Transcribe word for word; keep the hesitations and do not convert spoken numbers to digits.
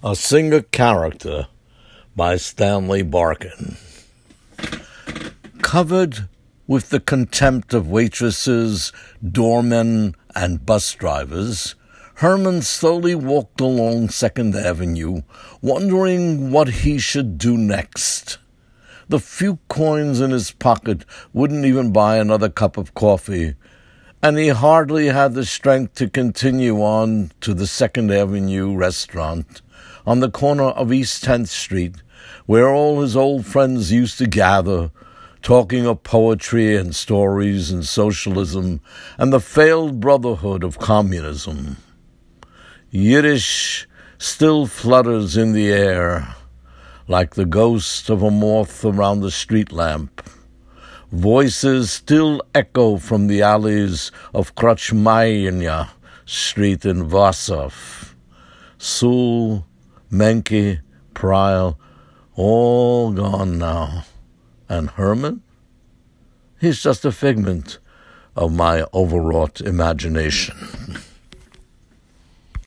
A Singer Character by Stanley Barkin. Covered with the contempt of waitresses, doormen, and bus drivers, Herman slowly walked along Second Avenue, wondering what he should do next. The few coins in his pocket wouldn't even buy another cup of coffee, and he hardly had the strength to continue on to the Second Avenue restaurant on the corner of East tenth Street, where all his old friends used to gather, talking of poetry and stories and socialism and the failed brotherhood of communism. Yiddish still flutters in the air, like the ghost of a moth around the street lamp. Voices still echo from the alleys of Krachmaya Street in Warsaw. Sewell, Menke, Pryl, all gone now. And Herman? He's just a figment of my overwrought imagination.